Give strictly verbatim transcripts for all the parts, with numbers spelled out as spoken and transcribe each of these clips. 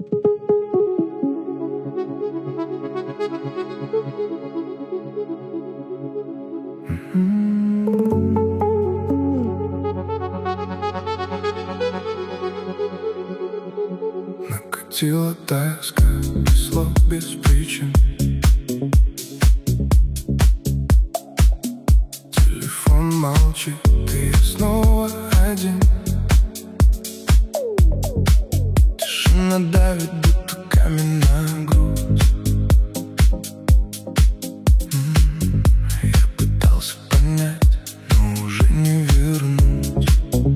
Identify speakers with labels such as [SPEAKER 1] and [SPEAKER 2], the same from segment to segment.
[SPEAKER 1] Накатила тоска, без слов, без причин. Телефон молчит, и я снова один. Тишина давит, будто каменная грудь. М-м, Я пытался понять, но уже не вернуть.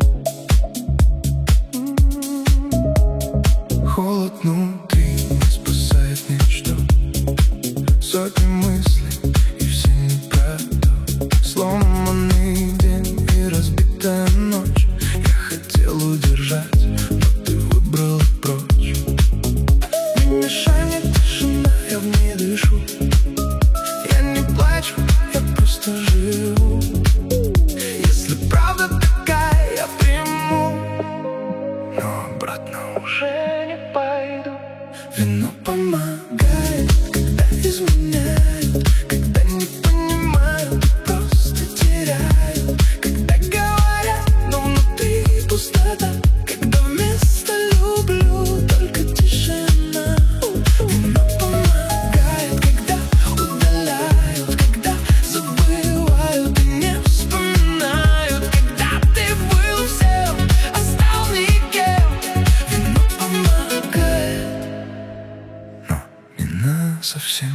[SPEAKER 1] Холод внутри не спасает ничто. Сотни мыслей, и все не про то. Сломанный день и разбитая ночь. Я хотел удержать, но ты выбрала прочь. Не мешай мне, тишина, я в ней дышу. Я не плачу, я просто живу. Если правда такая, я приму, но обратно уже не пойду. Вино помогает, когда изменяют, когда не понимают, просто теряют. Когда говорят, но внутри пустота. Когда вместо люблю только тишина. Вино помогает, когда удаляют, когда забывают и не вспоминают. Когда ты был всем, а стал никем. Вино помогает, но не насовсем.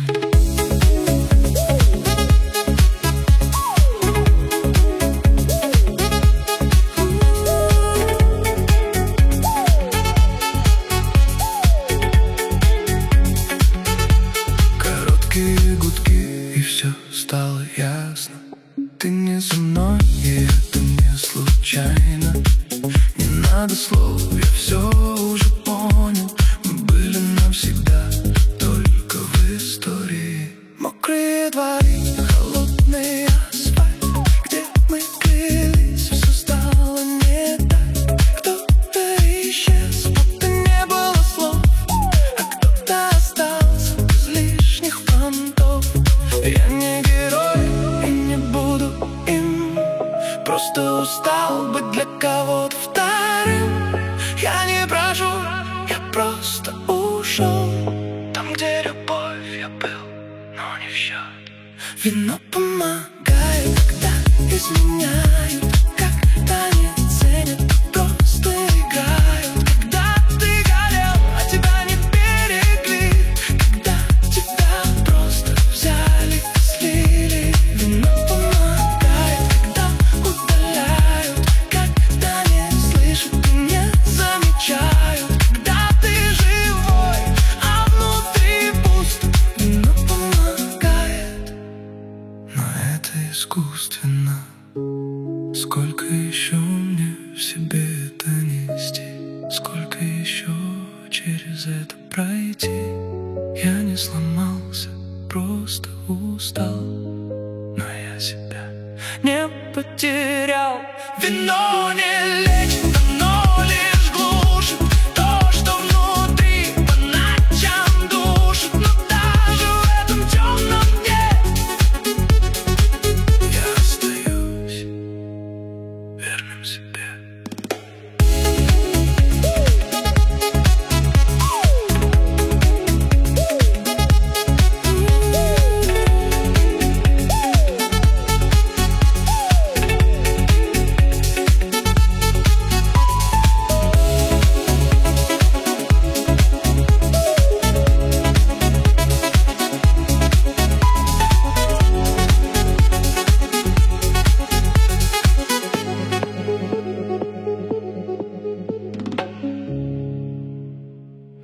[SPEAKER 1] Короткие гудки, и все стало ясно. Ты не со мной, и это не случайно. Не надо слов, я все уже понял. Мы были навсегда, только в истории. Мокрые дворы, холодный асфальт. Где мы клялись, все стало не так. Кто-то исчез, будто не было слов, а кто-то остался без лишних понтов. Я не герой и не буду им. Просто устал быть для кого-то вторым. Я не прошу, я просто ушел. Там, где любовь, я был, но не в счет. Вино помогает, когда изменяют, когда не ценят, просто играют. Когда ты горел, а тебя не берегли. Когда тебя просто взяли и слили. Вино помогает, когда удаляют, когда не слышат и не замечают. Когда ты живой, а внутри пусто. Вино помогает, но это искусственно. Сколько еще мне в себе это нести? Сколько еще через это пройти? Я не сломался, просто устал, но я себя не потерял. Вино не лечит.